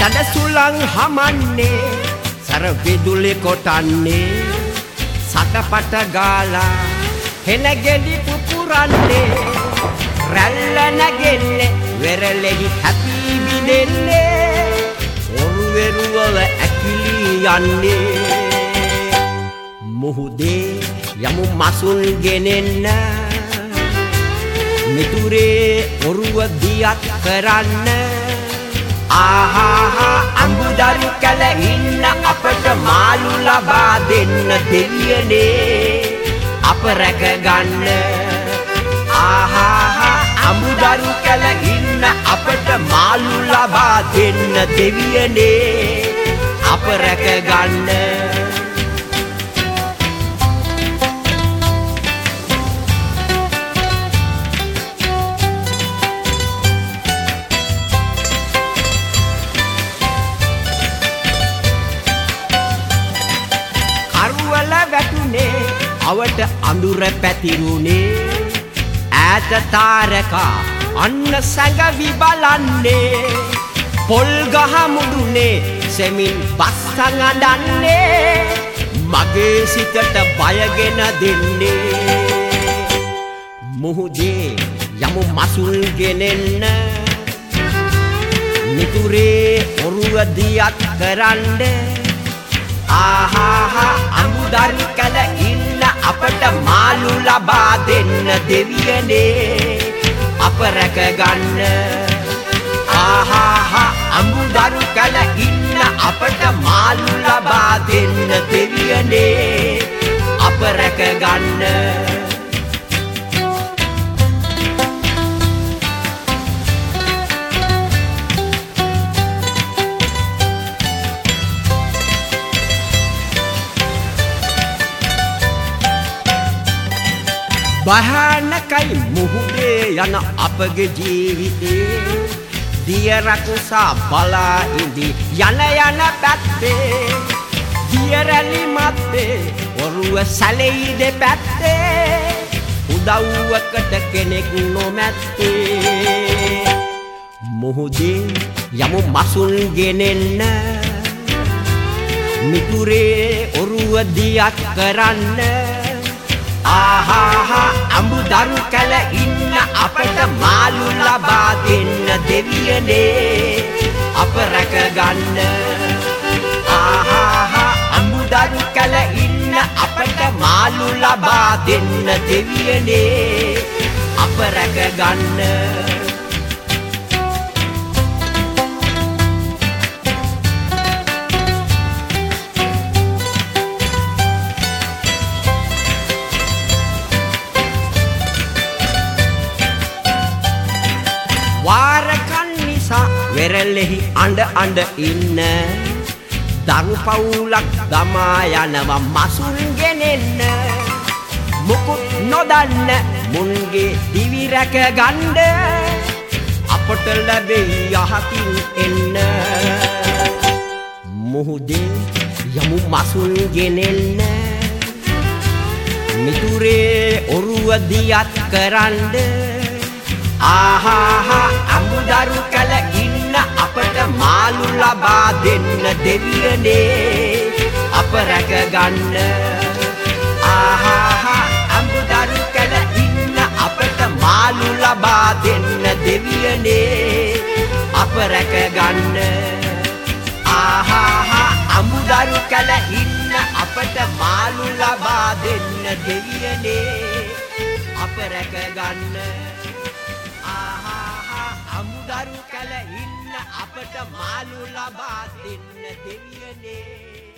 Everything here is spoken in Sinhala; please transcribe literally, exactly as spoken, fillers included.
දඩ සුළං හමන්නේ සර විදුලි කොටන්නේ සටපට ගාලා හෙන ගෙඩි පුපුරන්නේ රැල්ල නැගෙන්නේ වෙරළෙහි හැපි බිඳෙන්නේ ඔරුවෙරු වල ඇකිලි යන්නේ මුහුදේ යමු මසුල් ගෙනෙන්න මිතුරේ ඔරුව දියත් කරන්න ආහා අඹුදරු කැල ඉන්න අපට මාළු ලබා දෙන්න දෙවියනේ අප රැක ගන්න ආහා අඹුදරු කැල ඉන්න අපට මාළු ලබා දෙන්න දෙවියනේ අප රැක ගන්න අවට අඳුර පැතිරුණේ ඈත තාරකා අන්න සැඟවි බලන්නේ පොල් ගහ මුදුනේ සෙමින් බස්සන් අඬන්නේ මගේ සිතට බයගෙන දෙන්නේ මුහුදේ යමු මසුල් ගෙනෙන්න මිතුරේ ඔරුව දියත් කරන්න ආහා අඹුදරු කැල ඉන්න අපට මාළු ලබා දෙන්න දෙවියනේ අප රැක ගන්න ආහා අඹුදරු කැල ඉන්න අපට මාළු ලබා දෙන්න දෙවියනේ අප රැක ගන්න භයානකයි මුහුදේ යන අපගේ ජීවිතේ දිය රකුසා බලා ඉඳි යන යන පැත්තේ දිය රැලි මැත්තේ ඔරුව සැලෙයි දෙපැත්තේ උදව්වකට කෙනෙක් නොමැත්තේ මුහුදේ යමු මසුල් ගෙනෙන්න මිතුරේ ඔරුව දියත් කරන්න ආහා අඹුදරු කැල ඉන්න අපට මාළු ලබා දෙන්න දෙවියනේ අප රැක ගන්න ආහා අඹුදරු කැල ඉන්න අපට මාළු ලබා දෙන්න දෙවියනේ අප රැක ගන්න වෙරළෙහි අඬ අඬ ඉන්න දරු පවුලක් දමා යනවා මසුල් ගෙනෙන්න මුකුත් නොදන්න මුන්ගේ දිවි රැක ගන්න අපට ලැබෙයි යහතින් එන්න මුහුදේ යමු මසුල් ගෙනෙන්න මිතුරේ ඔරුව දියත් කරන්න ආහා අඹුදරු කැල ඉන්න අපට මාළු ලබා දෙන්න දෙවියනේ අප රැක ගන්න ආහා අඹුදරු කැල ඉන්න අපට මාළු ලබා දෙන්න දෙවියනේ අප රැක ගන්න ආහා අඹුදරු කැල ඉන්න අපට මාළු ලබා දෙන්න දෙවියනේ අප රැක ගන්න අඹුදරු කැල ඉන්න අපට මාළු ලබා දෙන්න දෙවියනේ